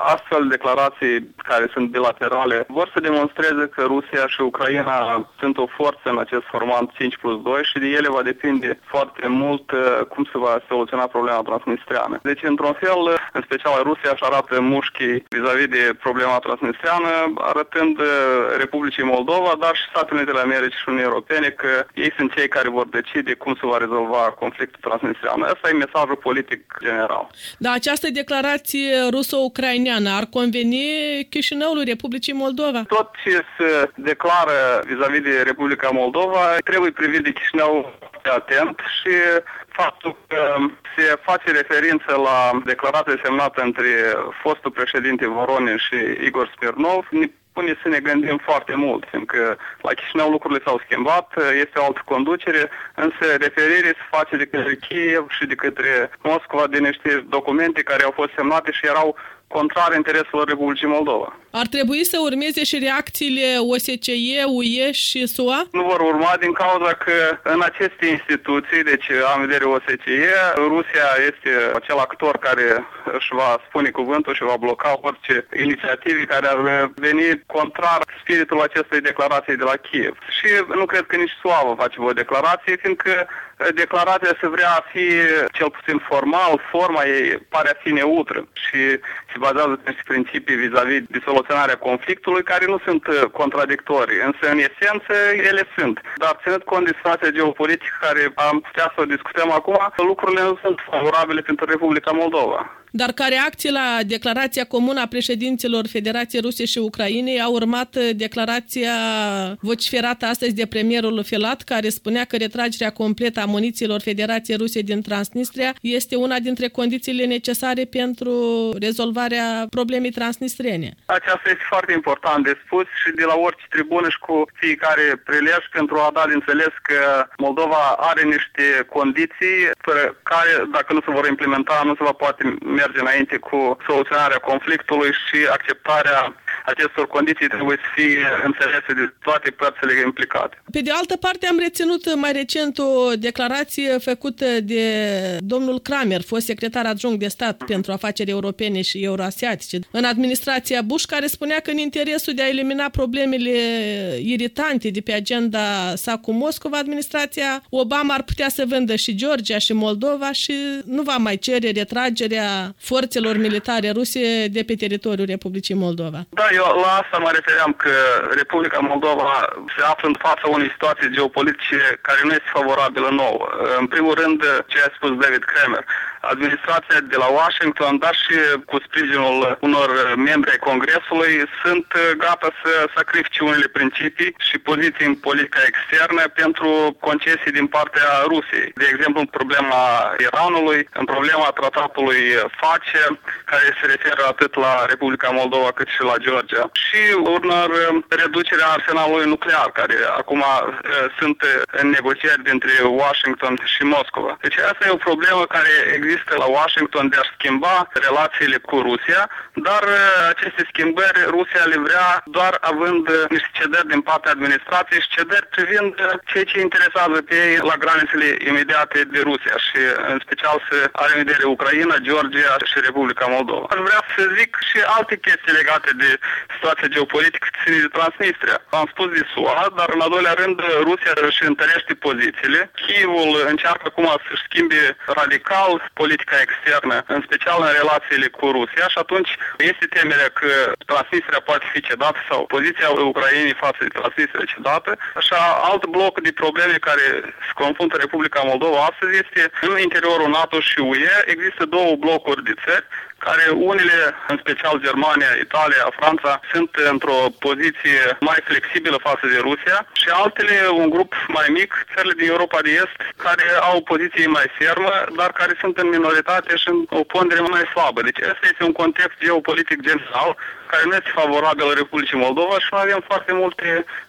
astfel de declarații care sunt bilaterale vor să demonstreze că Rusia și Ucraina sunt o forță în acest format 5+2 și de ele va depinde foarte mult cum se va soluționa problema transnistreană. Deci, într-un fel, în special Rusia își arată mușchii vis-a-vis de problema transnistreană, arătând Republicii Moldova, dar și Statele Unite ale Americii și Uniunii Europene că ei sunt cei care vor decide cum se va rezolva conflictul transnistrean. Asta e mesajul politic general. Da, această declarație ruso-ucraineană ar conveni Chișinăului Republicii Moldova? Tot ce se declară vis-a-vis de Republica Moldova trebuie privit de Chișinău atent și faptul că se face referință la declarația semnată între fostul președinte Voronin și Igor Smirnov ne pune să ne gândim foarte mult, fiindcă la Chișinău lucrurile s-au schimbat, este o altă conducere, însă referire se face de către Kiev și de către Moscova de niște documente care au fost semnate și erau contrar intereselor Republicii Moldova. Ar trebui să urmeze și reacțiile OSCE, UE și SUA? Nu vor urma din cauza că în aceste instituții, deci am în vedere OSCE, Rusia este acel actor care își va spune cuvântul și va bloca orice inițiative care ar veni contrar spiritul acestei declarații de la Kiev. Și nu cred că nici SUA va face o declarație, fiindcă declarația se vrea a fi cel puțin formal, forma ei pare a fi neutră și se bazează pe principii vis-a-vis de soluționarea conflictului care nu sunt contradictorii, însă în esență ele sunt. Dar ținând cont de situația geopolitică care am putea să o discutăm acum, lucrurile nu sunt favorabile pentru Republica Moldova. Dar ca reacție la declarația comună a președinților Federației Ruse și Ucrainei a urmat declarația vociferată astăzi de premierul Filat, care spunea că retragerea completă a munițiilor Federației Ruse din Transnistria este una dintre condițiile necesare pentru rezolvarea problemei transnistrene. Aceasta este foarte important de spus și de la orice tribună și cu fiecare prilej pentru a da de înțeles că Moldova are niște condiții fără care, dacă nu se vor implementa, nu se va poate merge înainte cu soluționarea conflictului și acceptarea acestor condiții trebuie să fie înțelese de toate părțile implicate. Pe de altă parte, am reținut mai recent o declarație făcută de domnul Kramer, fost secretar adjunct de stat pentru afaceri europene și euroasiatice, în administrația Bush, care spunea că în interesul de a elimina problemele iritante de pe agenda sa cu Moscova, administrația Obama ar putea să vândă și Georgia și Moldova și nu va mai cere retragerea forțelor militare ruse de pe teritoriul Republicii Moldova. Da, eu la asta mă refeream că Republica Moldova se află în fața unei situații geopolitice care nu este favorabilă nouă. În primul rând, ce a spus David Kramer, administrația de la Washington, dar și cu sprijinul unor membri ai Congresului, sunt gata să sacrifice unele principii și poziții în politica externă pentru concesii din partea Rusiei. De exemplu, în problema Iranului, în problema tratatului FACE, care se referă atât la Republica Moldova cât și la Georgia. Și urmăr reducerea arsenalului nuclear, care acum sunt în negocieri dintre Washington și Moscova. Deci asta e o problemă care există la Washington de a schimba relațiile cu Rusia, dar aceste schimbări Rusia le vrea doar având niște cedări din partea administrației și cedări privind ceea ce interesează pe ei la granițele imediate de Rusia și în special să are în vedere Ucraina, Georgia și Republica Moldova. Aș vrea să zic și alte chestii legate de situația geopolitică ține de Transnistria. Am spus de SUA, dar în al doilea rând Rusia își întărește pozițiile. Kievul încearcă acum să-și schimbe radical politica externă, în special în relațiile cu Rusia și atunci este temerea că Transnistria poate fi cedată sau poziția Ucrainei față de Transnistria cedată. Așa, alt bloc de probleme care se confruntă Republica Moldova astăzi este în interiorul NATO și UE există două blocuri de țări care unele, în special Germania, Italia, Franța, sunt într-o poziție mai flexibilă față de Rusia și altele, un grup mai mic, țările din Europa de Est, care au o poziție mai fermă, dar care sunt în minoritate și în o pondere mai slabă. Deci ăsta este un context geopolitic general care nu este favorabil Republicii Moldova și nu avem foarte multe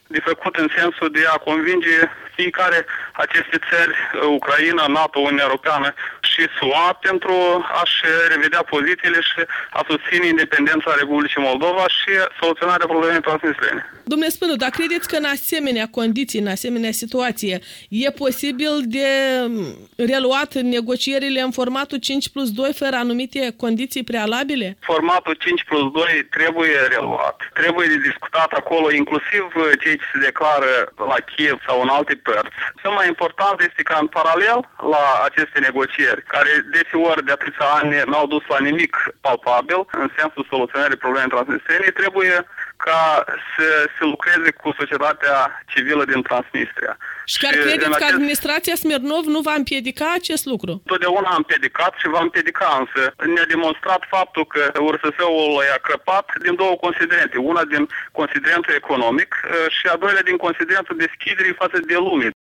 de făcut în sensul de a convinge fiecare aceste țări, Ucraina, NATO, Uniunea Europeană și SUA, pentru a-și revedea pozițiile și a susține independența Republicii Moldova și soluționarea problemei transnistrene. Domnule Spânu, dar credeți că în asemenea condiții, în asemenea situație, e posibil de reluat negocierile în formatul 5+2 fără anumite condiții prealabile? Formatul 5+2 trebuie reluat. Trebuie de discutat acolo, inclusiv cei ce se declară la Kiev sau în alte părți. Cel mai important este că în paralel la aceste negocieri, care deseori de atâția ani n-au dus la nimic palpabil, în sensul soluționării problemei transnistrene, trebuie ca să se lucreze cu societatea civilă din Transnistria. Și chiar credeți că administrația Smirnov nu va împiedica acest lucru? Totdeauna a împiedicat și va împiedica, însă ne-a demonstrat faptul că URSS-ul i-a crăpat din două considerente. Una din considerentul economic și a doilea din considerentul deschiderii față de lume.